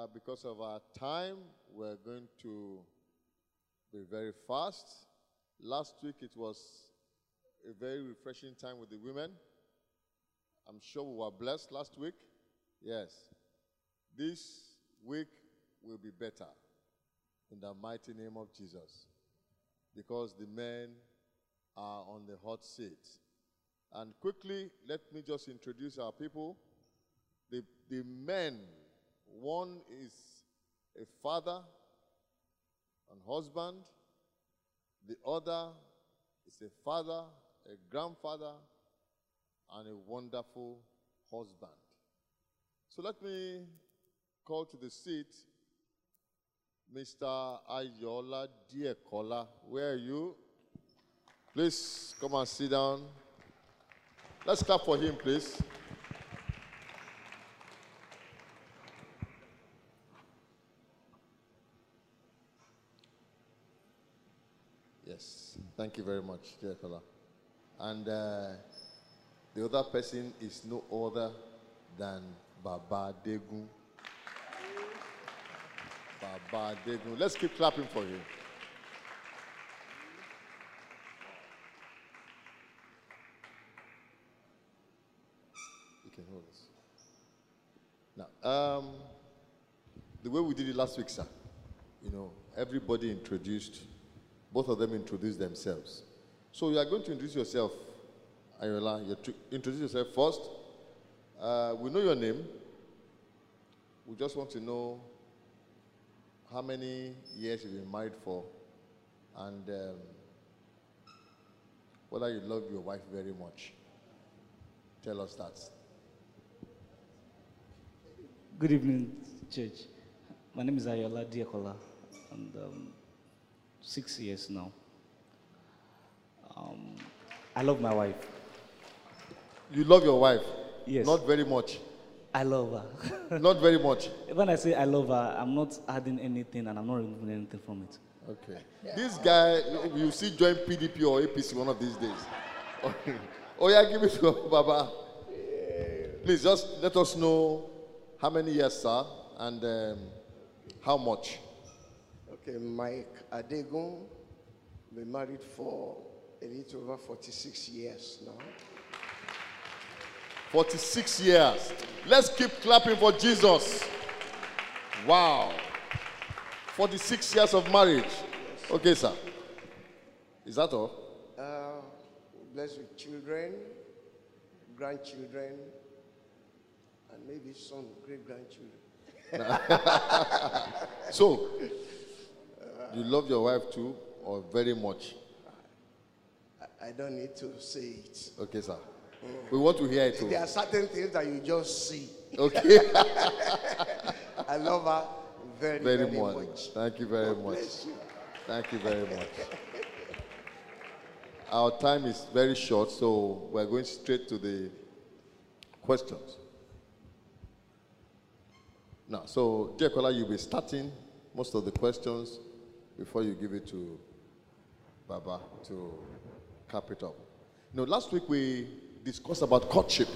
Because of our time, we're going to be very fast. Last week, it was a very refreshing time with the women. I'm sure we were blessed last week. Yes. This week will be better in the mighty name of Jesus, because the men are on the hot seat. And quickly, let me just introduce our people. The men, one is a father and husband. The other is a father, a grandfather, and a wonderful husband. So let me call to the seat Mr. Ayola Diekola. Where are you? Please come and sit down. Let's clap for him, please. Yes, thank you very much, Diekola. And the other person is no other than Baba Degun. Baba Degun. Let's keep clapping for him. You can hold this. Now, the way we did it last week, sir, everybody introduced, both of them introduced themselves. So you are going to introduce yourself, Ayola. Introduce yourself first. We know your name. We just want to know how many years you've been married for, and whether you love your wife very much. Tell us that. Good evening, church. My name is Ayola Diekola, and 6 years now. I love my wife. You love your wife? Yes. Not very much? I love her. Not very much? When I say I love her, I'm not adding anything and I'm not removing anything from it. Okay. This guy, you see join PDP or APC one of these days. Oh yeah, give it to Baba. Please just let us know how many years, sir, and how much. Okay, Mike Adegun, been married for a little over 46 years now. 46 years. Let's keep clapping for Jesus. Wow. 46 years of marriage. Okay, sir. Is that all? Blessed with children, grandchildren, and maybe some great-grandchildren. So, you love your wife too, or very much? I don't need to say it. Okay, sir. We want to hear it too. There are certain things that you just see. Okay. I love her very, very much. Thank you very God much. bless you. Thank you very much. Our time is very short, so we're going straight to the questions. Now, so, dear caller, you'll be starting most of the questions before you give it to Baba to cap it up. Last week we discussed about courtship.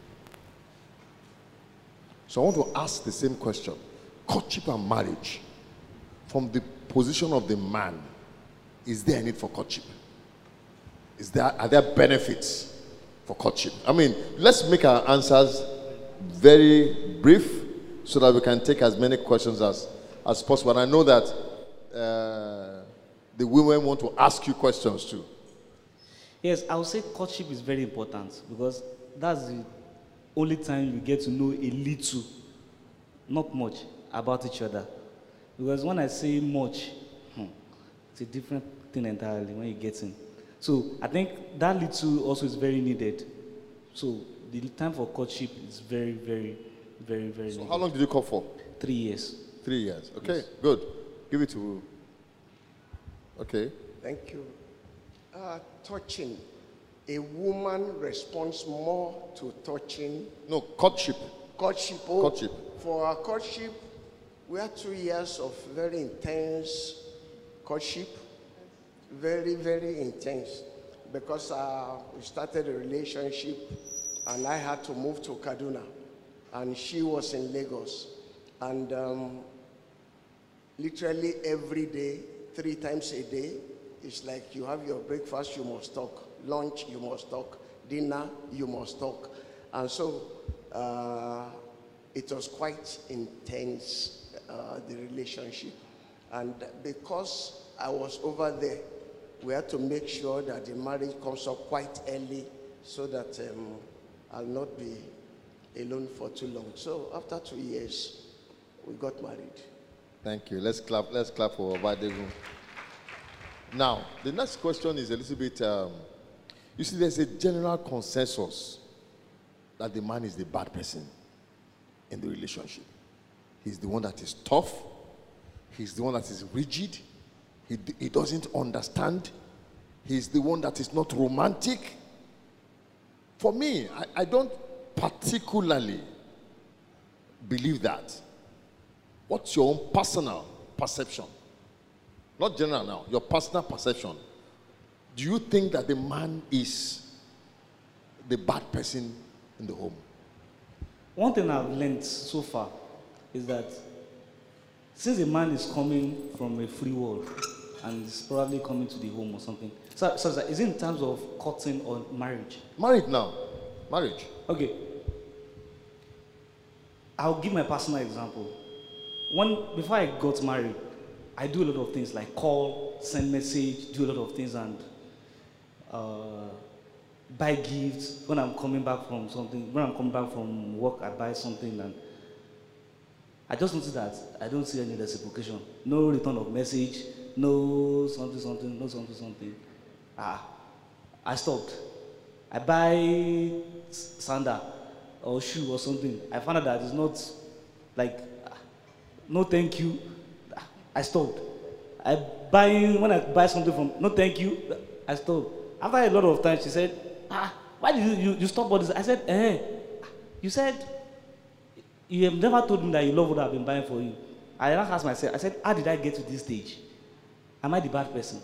So I want to ask the same question. Courtship and marriage. From the position of the man, is there a need for courtship? Are there benefits for courtship? I mean, let's make our answers very brief so that we can take as many questions as possible. And I know that the women want to ask you questions too. Yes, I would say courtship is very important because that's the only time you get to know a little, not much, about each other. Because when I say much, it's a different thing entirely when you get in. So I think that little also is very needed. So the time for courtship is very, very, very, very needed. How long did you call for? 3 years. 3 years. Okay, Yes. good. Give it to. Okay. Thank you. Touching. A woman responds more to touching. No, courtship. Courtship. Courtship. For our courtship, we had 2 years of very intense courtship. Very, very intense. Because we started a relationship and I had to move to Kaduna. And she was in Lagos. And literally every day, 3 times a day, it's like you have your breakfast, you must talk. Lunch, you must talk. Dinner, you must talk. And so it was quite intense, the relationship. And because I was over there, we had to make sure that the marriage comes up quite early so that I'll not be alone for too long. So after 2 years, we got married. Thank you. Let's clap for Obadegun. Now, the next question is a little bit, you see, there's a general consensus that the man is the bad person in the relationship. He's the one that is tough. He's the one that is rigid. He doesn't understand. He's the one that is not romantic. For me, I don't particularly believe that. What's your own personal perception? Not general now, your personal perception. Do you think that the man is the bad person in the home? One thing I've learned so far is that since a man is coming from a free world and is probably coming to the home or something, so is it in terms of courting or marriage? Married now. Marriage. Okay. I'll give my personal example. Before I got married, I do a lot of things like call, send message, do a lot of things, and buy gifts. When I'm coming back from something, when I'm coming back from work, I buy something, and I just noticed that I don't see any reciprocation. No return of message, no something, no something. I stopped. I buy sandal or shoe or something. I found out that it's not like, no thank you. I stopped. When I buy something from, no thank you, I stopped. After a lot of times, she said, why did you stop all this? I said, you said, you have never told me that you love what I've been buying for you. I then asked myself, I said, how did I get to this stage? Am I the bad person?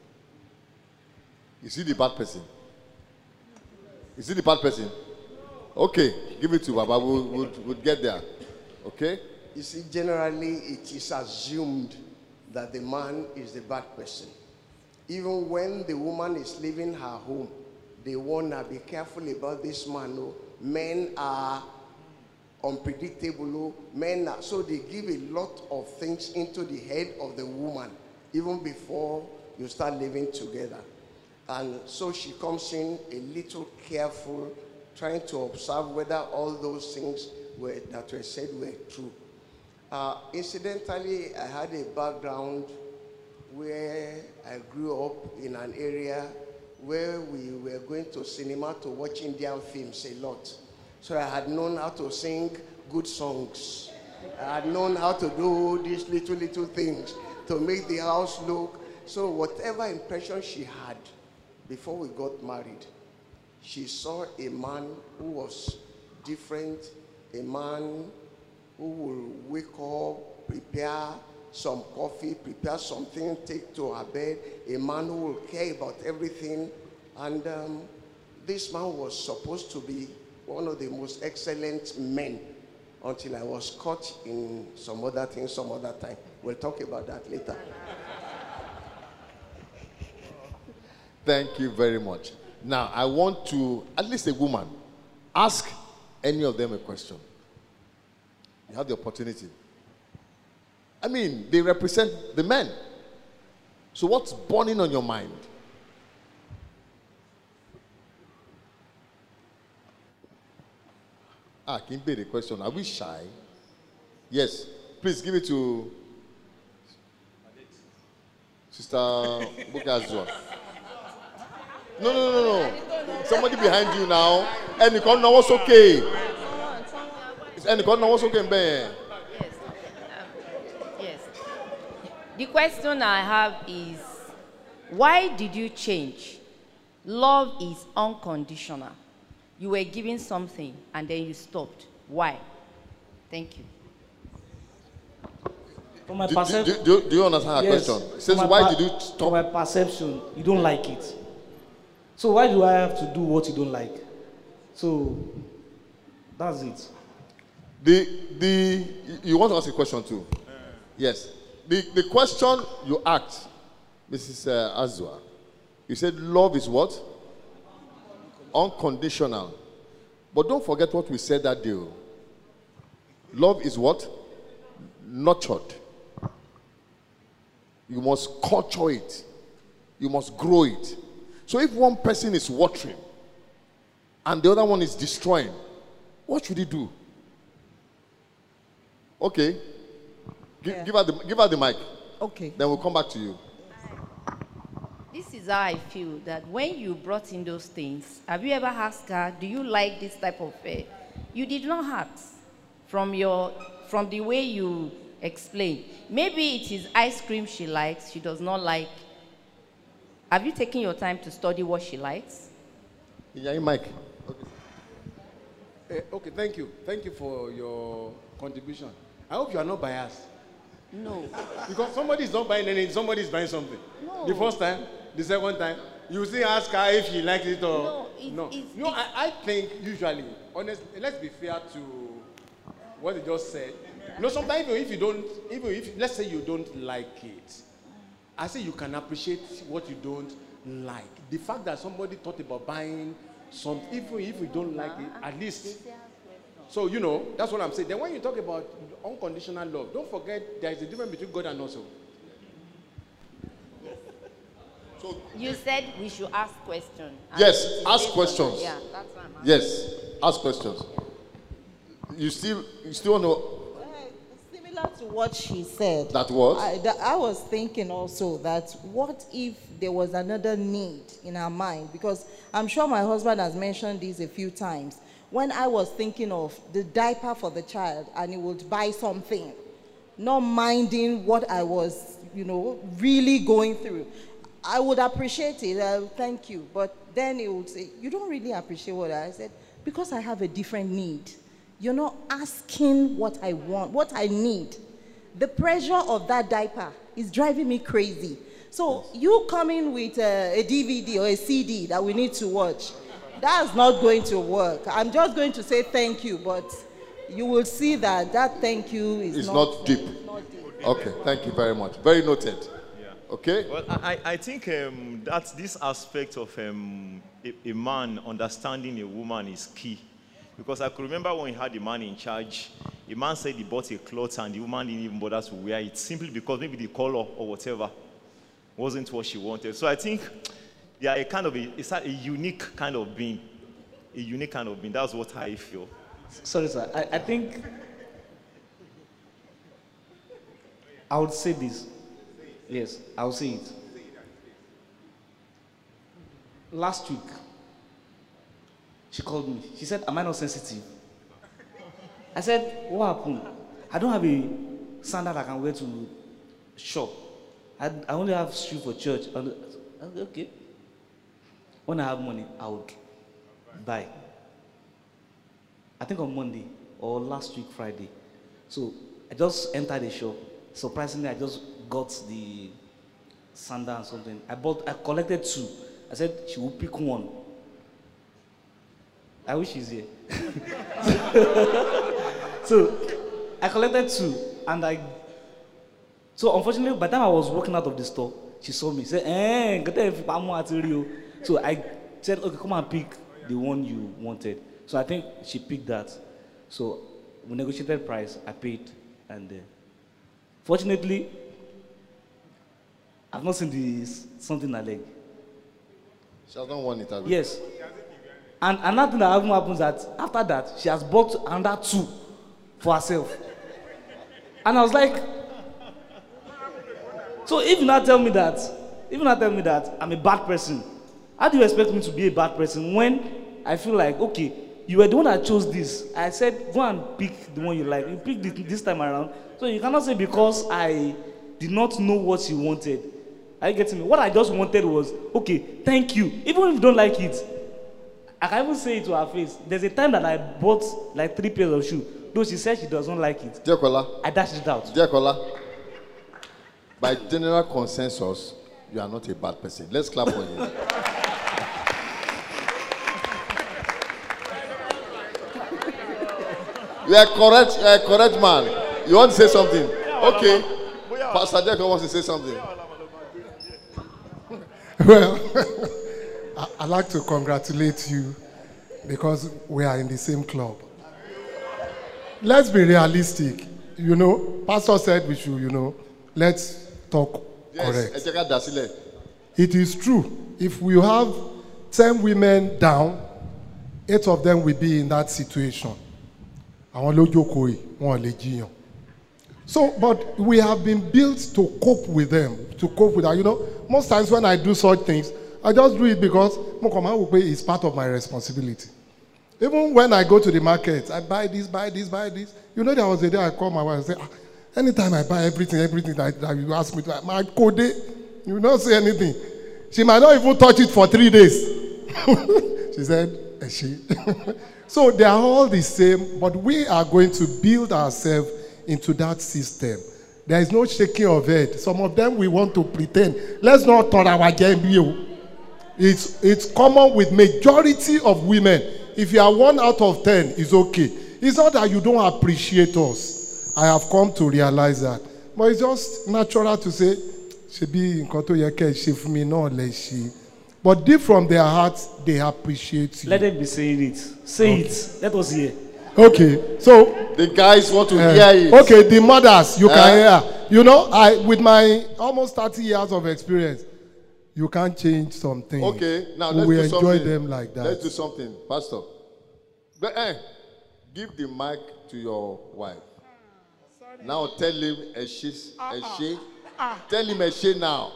Is he the bad person? Is he the bad person? Okay, give it to Baba. We'll get there. Okay? You see, generally, it is assumed that the man is the bad person. Even when the woman is leaving her home, they warn her, be careful about this man. Oh. Men are unpredictable. Oh. So they give a lot of things into the head of the woman, even before you start living together. And so she comes in a little careful, trying to observe whether all those things that were said were true. Incidentally, I had a background where I grew up in an area where we were going to cinema to watch Indian films a lot. So I had known how to sing good songs. I had known how to do these little things to make the house look. So whatever impression she had before we got married, she saw a man who was different, a man who will wake up, prepare some coffee, prepare something, take to her bed, a man who will care about everything. And this man was supposed to be one of the most excellent men until I was caught in some other thing, some other time. We'll talk about that later. Thank you very much. Now, I want to, at least a woman, ask any of them a question. You have the opportunity. I mean, they represent the men. So what's burning on your mind? Can be the question. Are we shy? Yes. Please give it to Sister Bukazua. No. Somebody behind you now. And you can't know what's okay. And you can't know what's okay. Yes. The question I have is, why did you change? Love is unconditional. You were given something and then you stopped. Why? Thank you. From my perception, do you understand her question? It says, why did you stop? From my perception, you don't like it. So why do I have to do what you don't like? So that's it. You want to ask a question too? Yes. The question you asked, Mrs. Azua, you said love is what? Unconditional. But don't forget what we said that day. Love is what? Nurtured. You must culture it. You must grow it. So if one person is watering and the other one is destroying, what should he do? Okay. Give her the mic. Okay. Then we'll come back to you. This is how I feel that when you brought in those things, have you ever asked her, do you like this type of fare? You did not ask from the way you explained. Maybe it is ice cream she likes, she does not like. Have you taken your time to study what she likes? Yeah, mic. Okay, thank you. Thank you for your contribution. I hope you are not biased. No. Because somebody is not buying anything, somebody is buying something. No. The first time, the second time, you still ask her if she likes it or No, I think usually, honestly, let's be fair to what they just said. Sometimes even if let's say you don't like it, I say you can appreciate what you don't like. The fact that somebody thought about buying something, even if you don't like it, at least. So, that's what I'm saying. Then when you talk about unconditional love, don't forget there is a difference between God and us. So, you said we should ask questions. Yes, ask questions. Yeah, that's what I'm asking. Yes, ask questions. You still want to... Similar to what she said. That what? I was thinking also that what if there was another need in her mind? Because I'm sure my husband has mentioned this a few times. When I was thinking of the diaper for the child and he would buy something, not minding what I was, really going through, I would appreciate it. Thank you. But then he would say, you don't really appreciate what I said, because I have a different need. You're not asking what I want, what I need. The pressure of that diaper is driving me crazy. So you coming with a DVD or a CD that we need to watch, that's not going to work. I'm just going to say thank you, but you will see that thank you is not deep. Not deep. Okay, thank you very much. Very noted. Yeah. Okay? Well, I think that this aspect of a man understanding a woman is key. Because I could remember when he had the man in charge, the man said he bought a cloth and the woman didn't even bother to wear it simply because maybe the color or whatever wasn't what she wanted. So I think they are it's a unique kind of being. A unique kind of being. That's what I feel. Sorry, sir. I think I would say this. Yes, I will say it. Last week, she called me. She said, am I not sensitive? I said, what happened? I don't have a sandal I can wear to shop. I only have shoes for church. I said, okay. When I have money, I would buy. I think on Monday or last week, Friday. So I just entered the shop. Surprisingly, I just got the sandal and something. I collected 2. I said she will pick one. I wish she's here. So I collected 2, and so unfortunately, by the time I was walking out of the store, she saw me. Said, so I said, okay, come and pick the one you wanted. So I think she picked that. So we negotiated price. I paid, and fortunately, I've not seen something I like. She has not won it. Yes. And another thing that happens that after that, she has bought another 2 for herself. And I was like, so if you not tell me that I'm a bad person, how do you expect me to be a bad person when I feel like, okay, you were the one that chose this. I said, go and pick the one you like. You picked it this time around. So you cannot say because I did not know what you wanted. Are you getting me? What I just wanted was, okay, thank you. Even if you don't like it, I can even say it to her face. There's a time that I bought like 3 pairs of shoes. Though she said she doesn't like it. Dear Kola. I dashed it out. Dear Kola, by general consensus, you are not a bad person. Let's clap for you. You are correct. You are a correct man. You want to say something? Okay. Pastor Jacob wants to say something. Well, I'd like to congratulate you because we are in the same club. Let's be realistic. You know, Pastor said we should, let's talk correct. It is true. If we have 10 women down, 8 of them will be in that situation. So, but we have been built to cope with them, to cope with that. Most times when I do such things, I just do it because it's part of my responsibility. Even when I go to the market, I buy this, buy this, buy this. There was a day I call my wife and say, anytime I buy everything that you ask me to, my code, you will not say anything. She might not even touch it for 3 days. She said, she. So they are all the same, but we are going to build ourselves into that system. There is no shaking of head. Some of them we want to pretend. Let's not turn our game. It's common with majority of women. If you are 1 out of 10, it's okay. It's not that you don't appreciate us. I have come to realize that. But it's just natural to say, but deep from their hearts, they appreciate you. Let them be saying it. Say it. Let us hear. Okay, so the guys want to hear it. Okay, the mothers, you can hear. With my almost 30 years of experience, you can't change something. Okay, now let's we do enjoy something. Them like that. Let's do something, Pastor. But give the mic to your wife. Now tell him a she. Tell him a she now.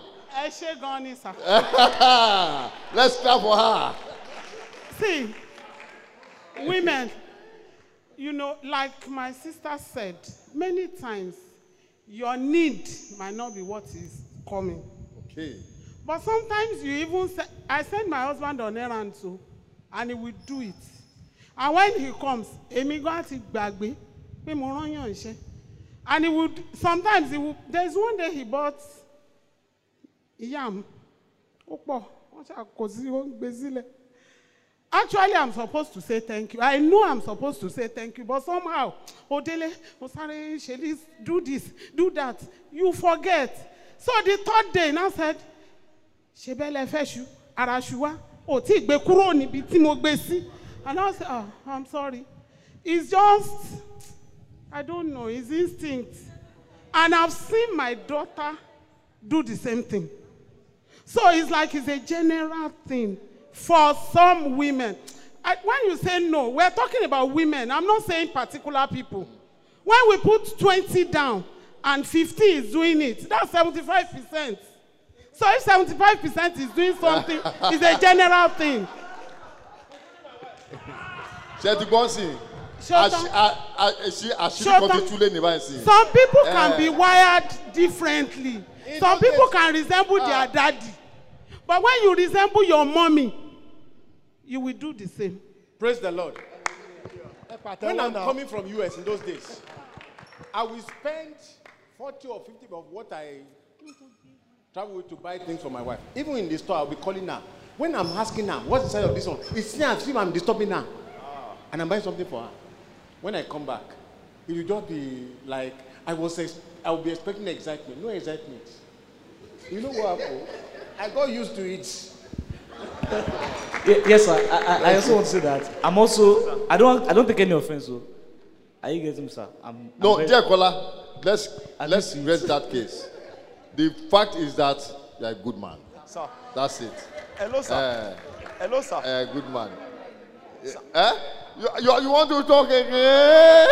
Let's clap for her. See, women, like my sister said, many times your need might not be what is coming. Okay. But sometimes you even say, I send my husband on errand too, and he will do it. And when he comes, and he would, sometimes there's one day he bought yam. Actually, I'm supposed to say thank you. I know I'm supposed to say thank you, but somehow, Odele, Osare, do this, do that. You forget. So the third day, now said, Shebele Feshu, Arashua, Otik Bekuroni, Bitimo Besi. And I said, I'm sorry. It's just, I don't know, it's instinct. And I've seen my daughter do the same thing. So it's like it's a general thing for some women. When you say no, we're talking about women. I'm not saying particular people. When we put 20 down and 50 is doing it, that's 75%. So if 75% is doing something, it's a general thing. Some people can be wired differently. Some people can resemble their daddy. But when you resemble your mommy, you will do the same. Praise the Lord. When I'm coming from US in those days, I will spend 40 or 50 of what I travel with to buy things for my wife. Even in the store, I'll be calling her. When I'm asking her, what's the size of this one? It's see I'm disturbing her. And I'm buying something for her. When I come back, it will just be like, I will be expecting excitement. No excitement. You know what happened? I got used to it. Yes, sir. I also want to say that. I don't take any offense. So. Are you getting me, sir? No, dear Kola, let's rest that case. The fact is that you're a good man. Sir. That's it. Hello, sir. Hello, sir. Good man. You want to talk again?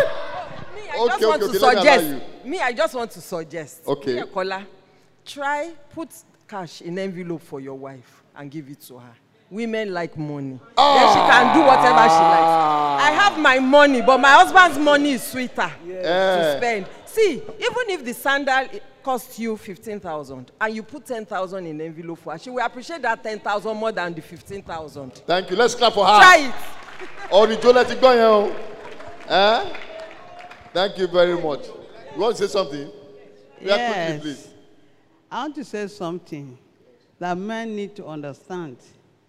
I just want to suggest. Okay. Kola, try put cash in envelope for your wife and give it to her. Women like money. Then she can do whatever she likes. I have my money, but my husband's money is sweeter to spend. See, even if the sandal costs you 15,000 and you put 10,000 in envelope for her, she will appreciate that 10,000 more than the 15,000. Thank you. Let's clap for her. Try it. Let it go. Thank you very much. You want to say something? Yes. Quickly, please. I want to say something that men need to understand.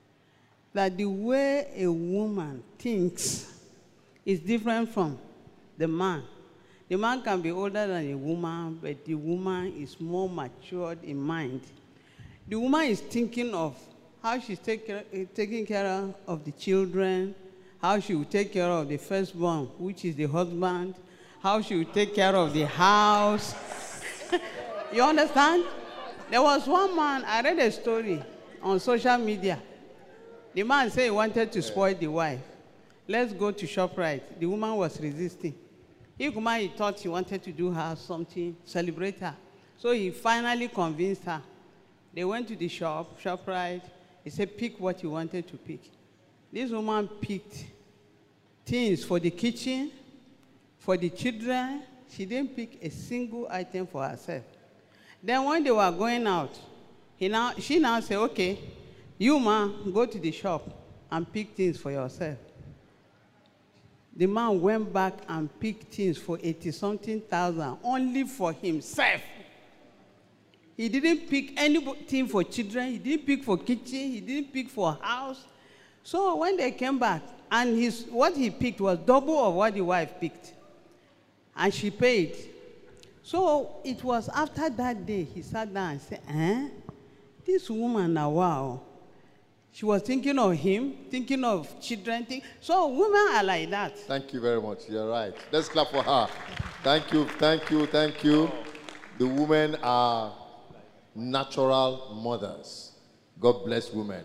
That the way a woman thinks is different from the man. The man can be older than a woman, but the woman is more matured in mind. The woman is thinking of how she's taking care of the children, how she will take care of the firstborn, which is the husband, how she will take care of the house. You understand? There was one man, I read a story on social media. The man said he wanted to spoil the wife. Let's go to ShopRite. The woman was resisting. He thought he wanted to do her something, celebrate her. So he finally convinced her. They went to the ShopRite. He said, pick what you wanted to pick. This woman picked things for the kitchen, for the children. She didn't pick a single item for herself. Then when they were going out, she now said, okay, you man, go to the shop and pick things for yourself. The man went back and picked things for 80-something thousand only for himself. He didn't pick anything for children. He didn't pick for kitchen. He didn't pick for house. So when they came back, and what he picked was double of what the wife picked. And she paid. So it was after that day he sat down and said, this woman now, wow. She was thinking of him, thinking of children. So women are like that. Thank you very much. You're right. Let's clap for her. Thank you, thank you, thank you. The women are natural mothers. God bless women.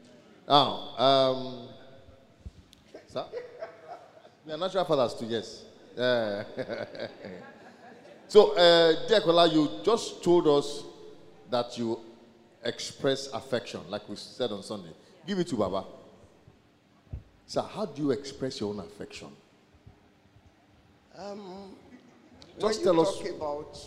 Now, sir? We are natural fathers too, yes. So, dear Kola, you just told us that you express affection, like we said on Sunday. Give it to Baba. Sir, how do you express your own affection? Just tell us. About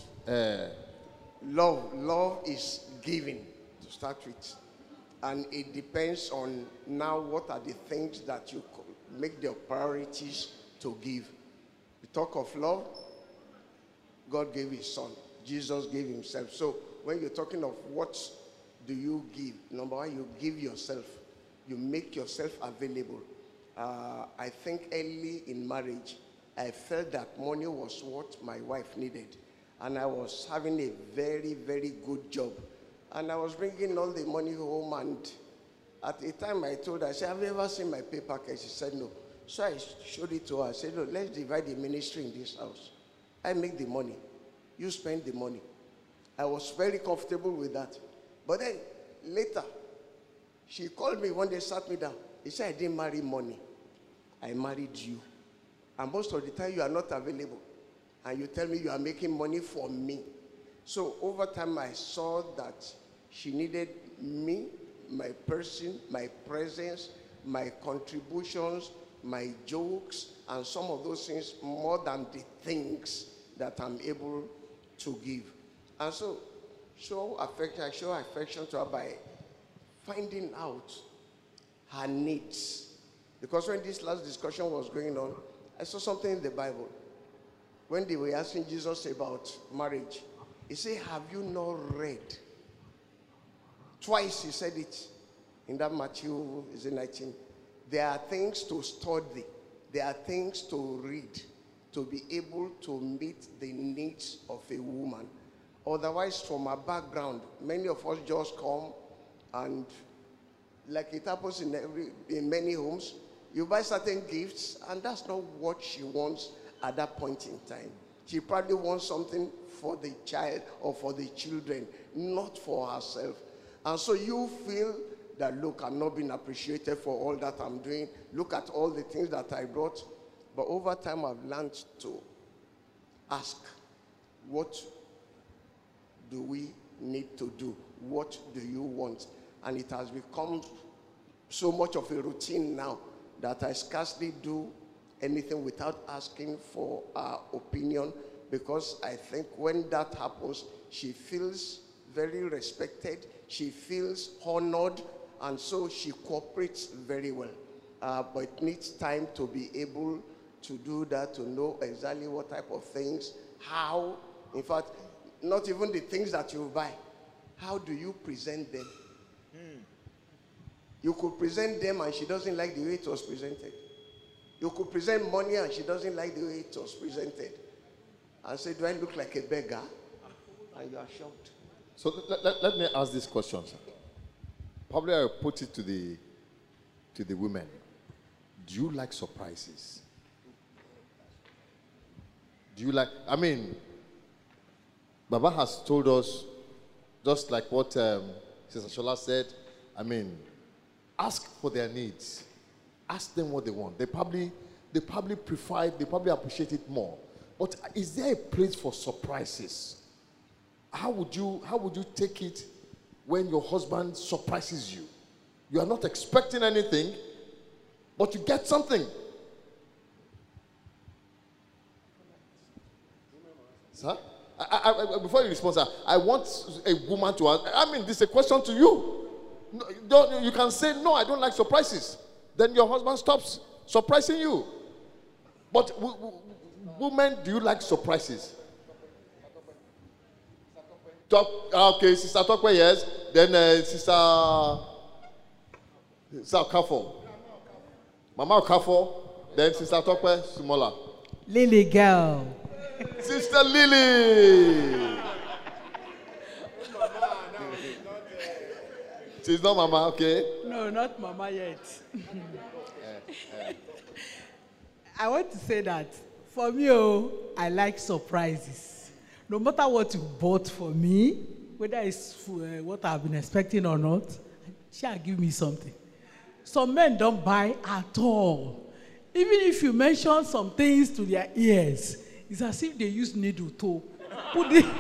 love is giving to start with. And it depends on now what are the things that you make the priorities to give. We talk of love, God gave his son. Jesus gave himself. So when you're talking of what do you give, number one, you give yourself. You make yourself available. I think early in marriage, I felt that money was what my wife needed. And I was having a very, very good job. And I was bringing all the money home. And at the time I told her, I said, have you ever seen my pay packet? She said, no. So I showed it to her. I said, look, let's divide the ministry in this house. I make the money. You spend the money. I was very comfortable with that. But then later, she called me one day, sat me down. He said, I didn't marry money. I married you. And most of the time you are not available. And you tell me you are making money for me. So over time I saw that she needed me, my person, my presence, my contributions, my jokes, and some of those things more than the things that I'm able to give. And so I show affection to her by finding out her needs. Because when this last discussion was going on, I saw something in the Bible. When they were asking Jesus about marriage, he said, have you not read? Twice he said it in that Matthew, is it 19? There are things to study. There are things to read to be able to meet the needs of a woman. Otherwise, from our background, many of us just come and, like it happens in many homes, you buy certain gifts, and that's not what she wants at that point in time. She probably wants something for the child or for the children, not for herself. And so you feel that, look, I'm not being appreciated for all that I'm doing. Look at all the things that I brought. But over time, I've learned to ask, what do we need to do? What do you want? And it has become so much of a routine now that I scarcely do anything without asking for her opinion, because I think when that happens, she feels very respected, she feels honored, and so she cooperates very well. But it needs time to be able to do that, to know exactly what type of things, how, in fact, not even the things that you buy, how do you present them? You could present them and she doesn't like the way it was presented. You could present money and she doesn't like the way it was presented. I say, do I look like a beggar? And you are shocked. So let me ask this question, sir. Probably I will put it to the women. Do you like surprises? Do you like, I mean, Baba has told us, just like what Sister Shola said, I mean, ask for their needs. Ask them what they want. They probably prefer it, they probably appreciate it more. But is there a place for surprises? How would you take it when your husband surprises you? You are not expecting anything, but you get something. Sir? Before you respond, sir, I want a woman to answer. I mean, this is a question to you. No, you can say, no, I don't like surprises. Then your husband stops surprising you. But women, do you like surprises? Okay, Sister Tokwe, yes. Then Sister Okafo. Mama Okafo. Then Sister Tokwe, Sumola. Lily girl. Sister Lily. She's not Mama, okay? No, not Mama yet. I want to say that for me, I like surprises. No matter what you bought for me, whether it's what I've been expecting or not, shall give me something. Some men don't buy at all. Even if you mention some things to their ears, it's as if they use needle to put it.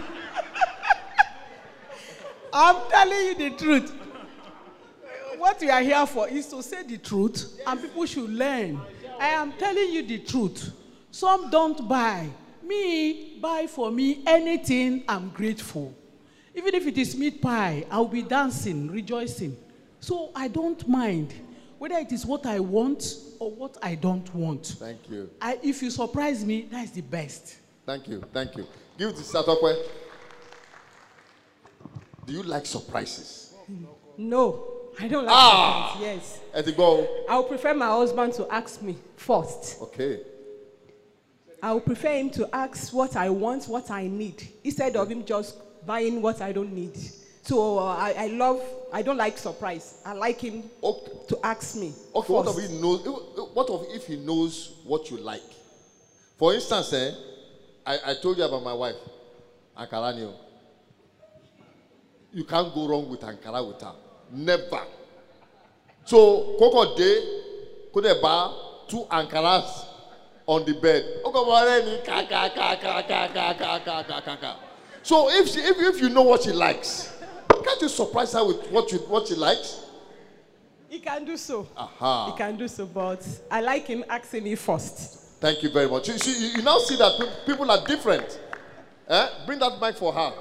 I'm telling you the truth. What we are here for is to say the truth, and people should learn. I am telling you the truth. Some don't buy. Me, buy for me anything, I'm grateful. Even if it is meat pie, I'll be dancing, rejoicing. So I don't mind whether it is what I want or what I don't want. Thank you. If you surprise me, that's the best. Thank you, thank you. Give it to Satokwe. Do you like surprises? No, I don't like surprises, yes. Etigo. I would prefer my husband to ask me first. Okay. I would prefer him to ask what I want, what I need, instead of him just buying what I don't need. So I don't like surprise. I like him to ask me. Okay, first. what if he knows what you like? For instance, I told you about my wife, Ankara Neo. You can't go wrong with Ankara with her. Never. So, Koko Day, could they buy 2 Ankaras on the bed? So if you know what she likes, can't you surprise her with what she likes? He can do so. Aha. He can do so, but I like him asking me first. Thank you very much. You now see that people are different. Bring that mic for her.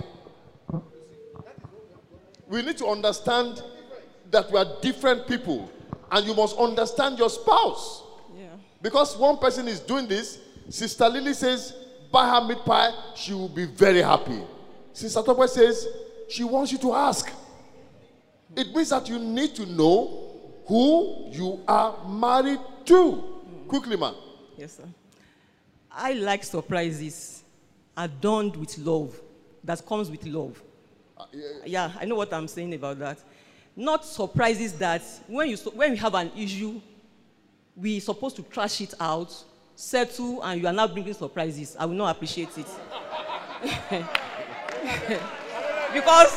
We need to understand that we are different people, and you must understand your spouse. Yeah. Because one person is doing this, Sister Lily says, buy her meat pie, she will be very happy. Sister Tokwe says, she wants you to ask. It means that you need to know who you are married to. Quickly, ma. Yes, sir. I like surprises adorned with love, that comes with love. Yeah, I know what I'm saying about that. Not surprises that when we have an issue, we're supposed to trash it out, settle, and you are now bringing surprises. I will not appreciate it. Because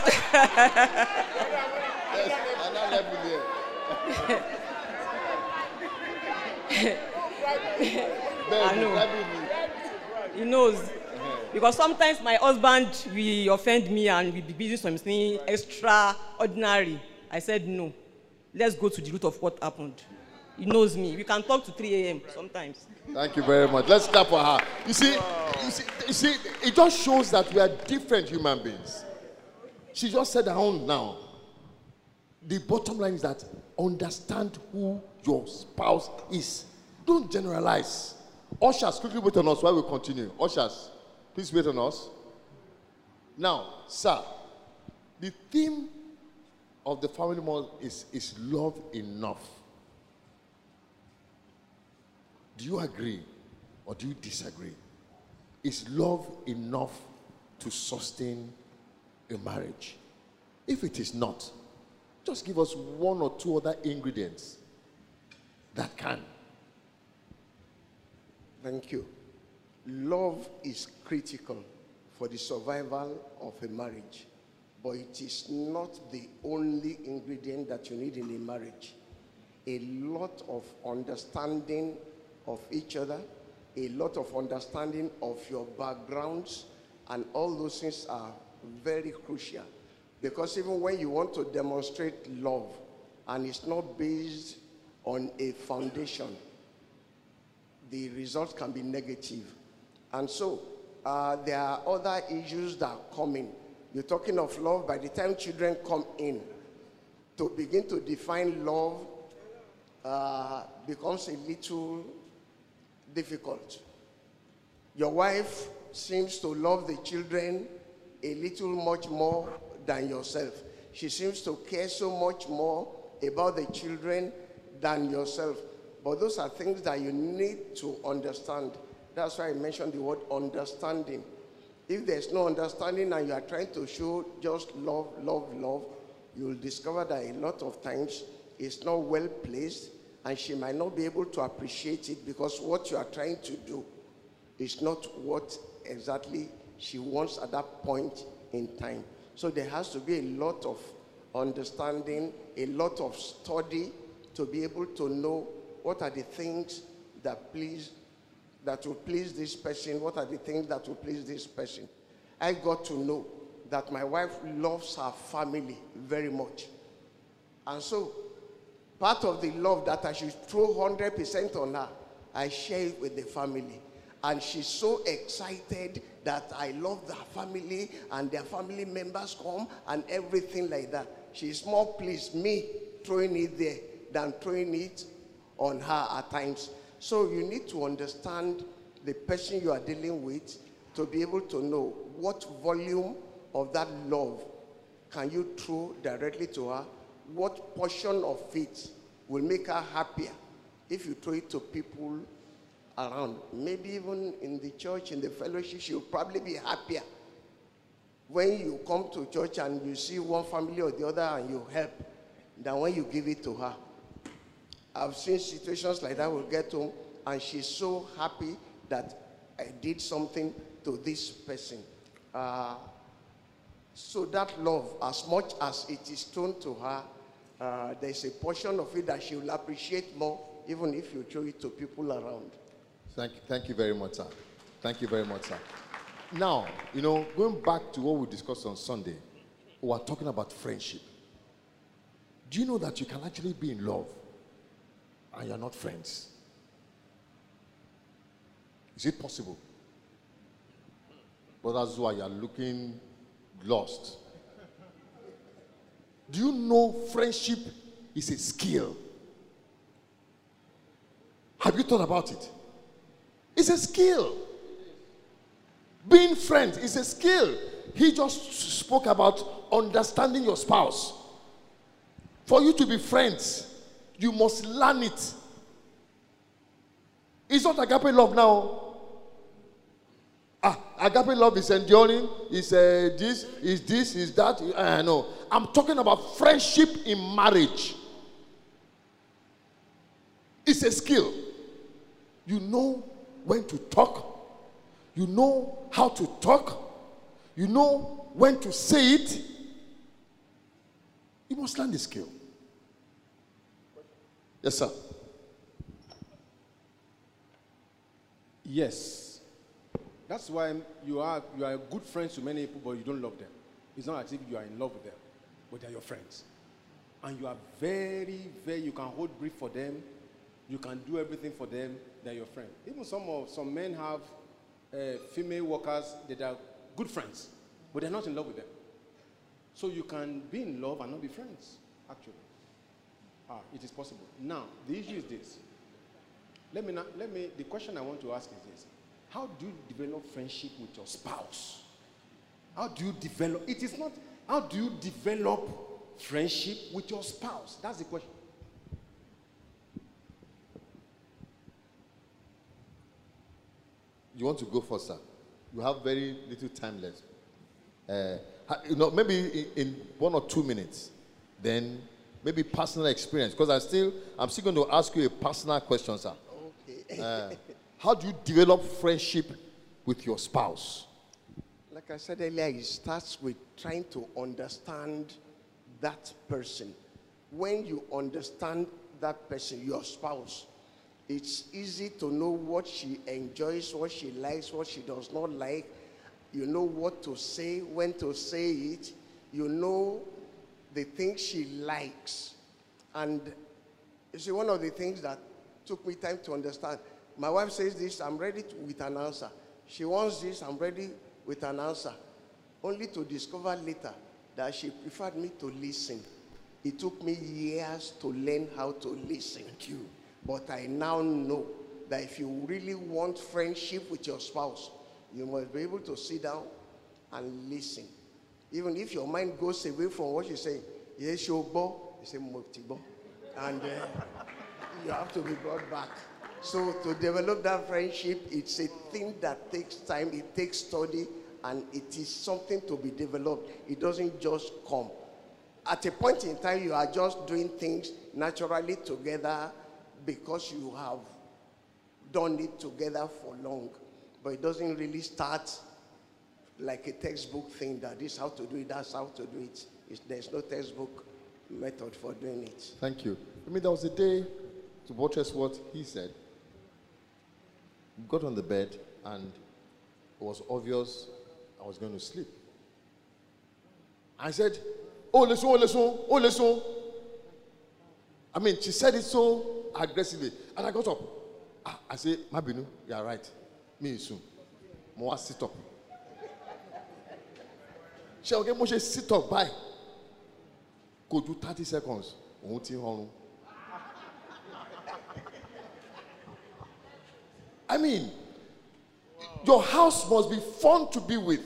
I know. He knows. Because sometimes my husband will offend me and will be busy something extraordinary. I said no. Let's go to the root of what happened. He knows me. We can talk to 3 a.m. sometimes. Thank you very much. Let's clap for her. You see, it just shows that we are different human beings. She just said her own now. The bottom line is that understand who your spouse is. Don't generalize. Ushers, quickly wait on us while we continue. Ushers, please wait on us. Now, sir, the theme of the family month is love enough? Do you agree or do you disagree? Is love enough to sustain a marriage? If it is not, just give us one or two other ingredients that can. Thank you. Love is critical for the survival of a marriage, but it is not the only ingredient that you need in a marriage. A lot of understanding of each other, a lot of understanding of your backgrounds, and all those things are very crucial. Because even when you want to demonstrate love and it's not based on a foundation, the results can be negative. And so there are other issues that come in. You're talking of love. By the time children come in, to begin to define love becomes a little difficult. Your wife seems to love the children a little much more than yourself. She seems to care so much more about the children than yourself. But those are things that you need to understand. That's why I mentioned the word understanding. If there's no understanding and you are trying to show just love, love, love, you'll discover that a lot of times it's not well placed and she might not be able to appreciate it because what you are trying to do is not what exactly she wants at that point in time. So there has to be a lot of understanding, a lot of study to be able to know what are the things that will please this person, what are the things that will please this person. I got to know that my wife loves her family very much. And so part of the love that I should throw 100% on her, I share it with the family. And she's so excited that I love their family and their family members come and everything like that. She's more pleased me throwing it there than throwing it on her at times. So you need to understand the person you are dealing with to be able to know what volume of that love can you throw directly to her, what portion of it will make her happier if you throw it to people around. Maybe even in the church, in the fellowship, she'll probably be happier when you come to church and you see one family or the other and you help than when you give it to her. I've seen situations like that. We'll get home and she's so happy that I did something to this person. So that love, as much as it is thrown to her, there's a portion of it that she will appreciate more, even if you throw it to people around. Thank you very much, sir. Thank you very much, sir. Now, going back to what we discussed on Sunday, we are talking about friendship. Do you know that you can actually be in love and you're not friends? Is it possible? But that's why you're looking lost. Do you know friendship is a skill? Have you thought about it? It's a skill. Being friends is a skill. He just spoke about understanding your spouse. For you to be friends, you must learn it. It's not agape love now. Agape love is enduring, is this, is that. No. I'm talking about friendship in marriage. It's a skill. You know when to talk. You know how to talk. You know when to say it. You must learn the skill. Yes, sir. Yes. That's why you are good friends to many people, but you don't love them. It's not as if you are in love with them, but they're your friends. And you are very, very, you can hold brief for them. You can do everything for them. They're your friend. Even some men have female workers that are good friends, but they're not in love with them. So you can be in love and not be friends, actually. It is possible. Now, the issue is this. The question I want to ask is this. How do you develop friendship with your spouse? How do you develop? It is not, how do you develop friendship with your spouse? That's the question. you want to go first, sir? You have very little time left. Maybe in 1 or 2 minutes, then maybe personal experience, because I'm still going to ask you a personal question, sir. Okay. How do you develop friendship with your spouse? Like I said earlier, it starts with trying to understand that person. When you understand that person, your spouse, it's easy to know what she enjoys, what she likes, what she does not like. You know what to say, when to say it. You know the things she likes. And you see, one of the things that took me time to understand, my wife says this, I'm ready with an answer. She wants this, I'm ready with an answer. Only to discover later that she preferred me to listen. It took me years to learn how to listen. Thank you. But I now know that if you really want friendship with your spouse, you must be able to sit down and listen. Even if your mind goes away from what you say, yes, you say, and you have to be brought back. So to develop that friendship, it's a thing that takes time, it takes study, and it is something to be developed. It doesn't just come. At a point in time, you are just doing things naturally together because you have done it together for long. But it doesn't really start like a textbook thing that this is how to do it, that's how to do it. There's no textbook method for doing it. Thank you. I mean, there was a day, to buttress what he said, we got on the bed and it was obvious I was going to sleep. I said, oh, listen. I mean, she said it so aggressively. And I got up. I said, Mabinu, you are right. Me soon. More sit up. She okay, Moshe sit up by. Go do 30 seconds. I mean, your house must be fun to be with.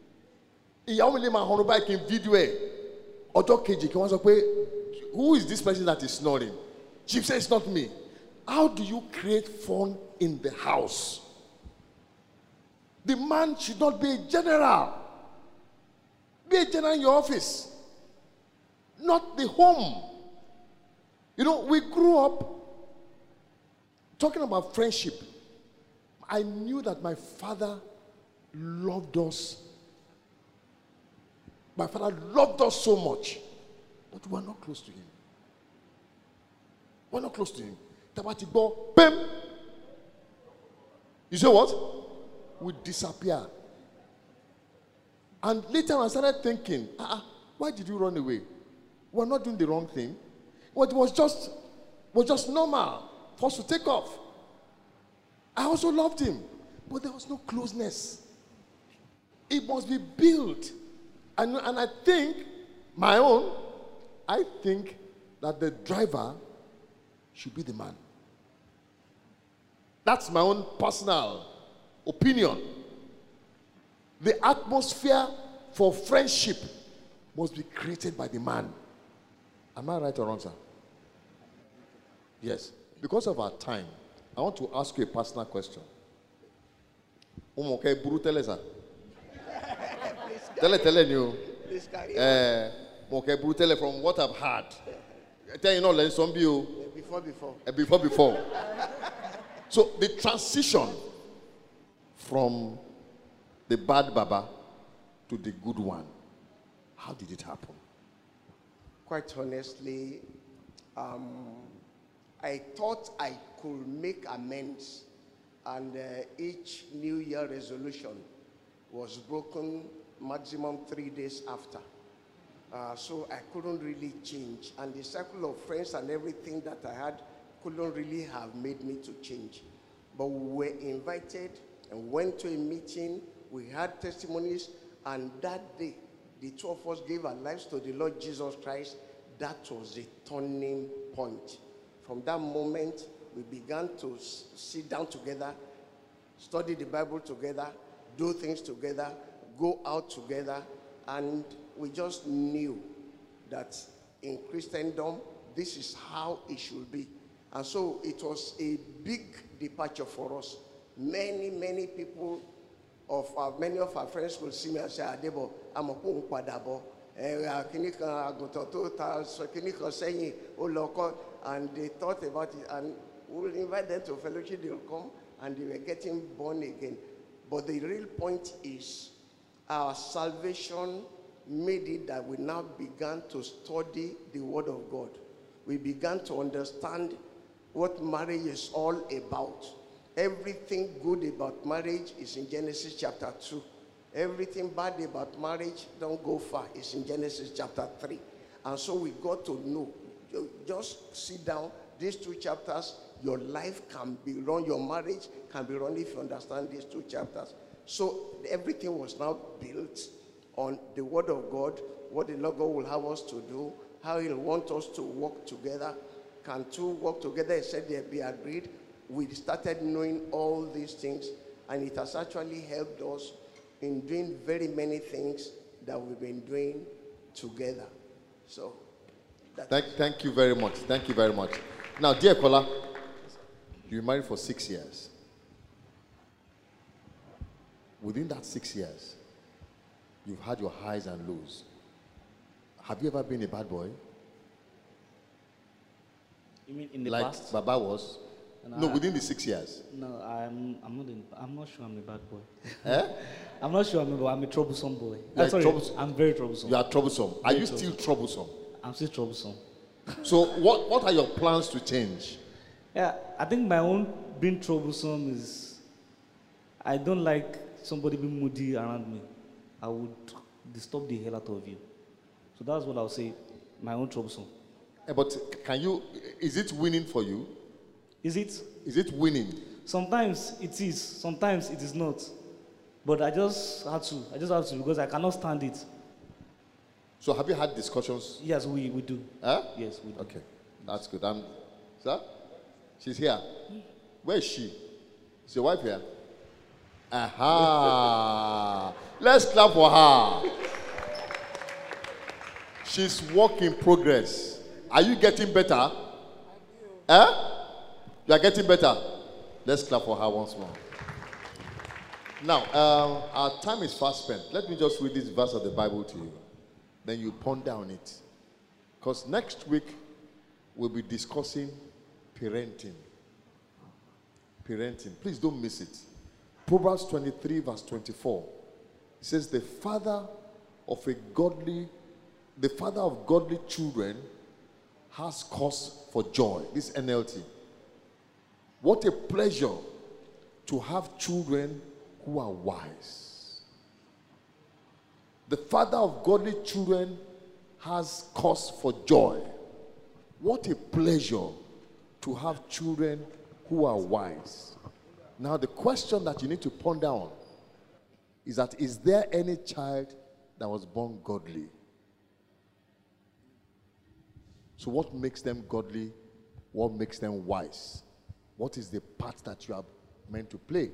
Who is this person that is snoring? Chief says it's not me. How do you create fun in the house? The man should not be a general. Be a general in your office, not the home. You know, we grew up talking about friendship. I knew that my father loved us. My father loved us so much, but we were not close to him. We're not close to him. Tabatigbo, bam! You say what? We disappear. And later I started thinking, why did you run away? We're not doing the wrong thing. Well, it was just normal for us to take off. I also loved him, but there was no closeness. It must be built. And I think, I think that the driver should be the man. That's my own personal opinion. The atmosphere for friendship must be created by the man. Am I right or wrong, sir? Yes. Because of our time, I want to ask you a personal question. Okay, Buru, tell us, sir. Tell you. Okay, Buru, tell from what I've heard. Tell you, let some you. Before. So the transition from the bad Baba to the good one, how did it happen? Quite honestly, I thought I could make amends, and each New Year resolution was broken maximum 3 days after. So I couldn't really change, and the circle of friends and everything that I had couldn't really have made me to change. But we were invited and went to a meeting. We had testimonies, and that day, the two of us gave our lives to the Lord Jesus Christ. That was a turning point. From that moment, we began to sit down together, study the Bible together, do things together, go out together, and we just knew that in Christendom, this is how it should be. And so it was a big departure for us Many people many of our friends will see me and say, Adebo, I'm a Padabo. And they thought about it, and we'll invite them to fellowship. They'll come and they were getting born again. But the real point is our salvation made it that we now began to study the Word of God. We began to understand what marriage is all about. Everything good about marriage is in Genesis chapter 2. Everything bad about marriage, don't go far, is in Genesis chapter 3. And so we got to know. Just sit down, these 2 chapters, your life can be run, your marriage can be run if you understand these 2 chapters. So everything was now built on the Word of God, what the Lord God will have us to do, how He'll want us to work together. Can 2 work together? He said they'll be agreed. We started knowing all these things, and it has actually helped us in doing very many things that we've been doing together. So, thank you very much. Thank you very much. Now, dear Kola, you were married for 6 years. Within that 6 years, you've had your highs and lows. Have you ever been a bad boy? You mean in the like past? Baba was? No, within the 6 years. No, I'm not sure I'm a bad boy. Eh? I'm not sure I'm a troublesome boy. I'm very troublesome. You are troublesome. Are you troublesome. still troublesome? I'm still troublesome. So what are your plans to change? Yeah, I think my own being troublesome is I don't like somebody being moody around me. I would disturb the hell out of you. So that's what I'll say, my own troublesome. But is it winning for you? Is it? Is it winning? Sometimes it is, sometimes it is not. But I just have to because I cannot stand it. So have you had discussions? Yes, we do. Huh? Yes, we do. Okay, that's good. Sir? She's here. Where is she? Is your wife here? Aha! Let's clap for her. She's work in progress. Are you getting better? You are getting better. Let's clap for her once more. Now, our time is fast spent. Let me just read this verse of the Bible to you. Then you ponder on it. Because next week, we'll be discussing parenting. Parenting. Please don't miss it. Proverbs 23 verse 24. It says, the father of godly children has cause for joy. This NLT. What a pleasure to have children who are wise. The father of godly children has cause for joy. What a pleasure to have children who are wise. Now the question that you need to ponder on is that, is there any child that was born godly? So what makes them godly? What makes them wise? What is the part that you are meant to play?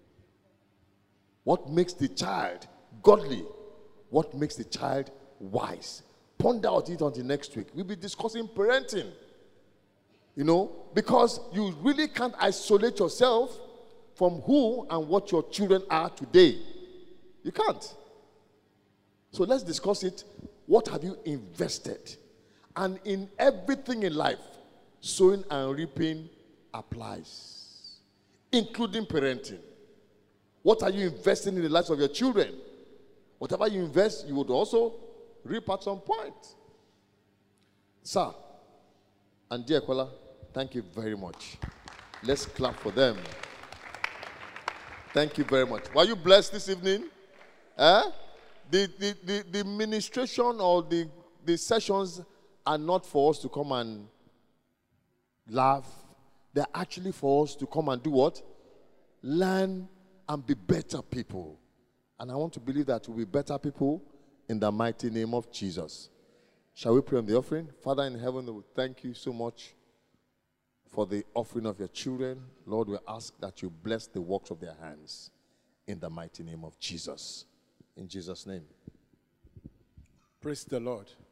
What makes the child godly? What makes the child wise? Ponder out it until next week. We'll be discussing parenting. Because you really can't isolate yourself from who and what your children are today. You can't. So let's discuss it. What have you invested? And in everything in life, sowing and reaping applies, including parenting. What are you investing in the lives of your children? Whatever you invest, you would also reap at some point. Sir and dear Kola, thank you very much. Let's clap for them. Thank you very much. Were you blessed this evening? The ministration or the sessions are not for us to come and laugh. They're actually for us to come and do what? Learn and be better people. And I want to believe that we'll be better people in the mighty name of Jesus. Shall we pray on the offering? Father in heaven, we thank you so much for the offering of your children. Lord, we ask that you bless the works of their hands in the mighty name of Jesus. In Jesus' name. Praise the Lord.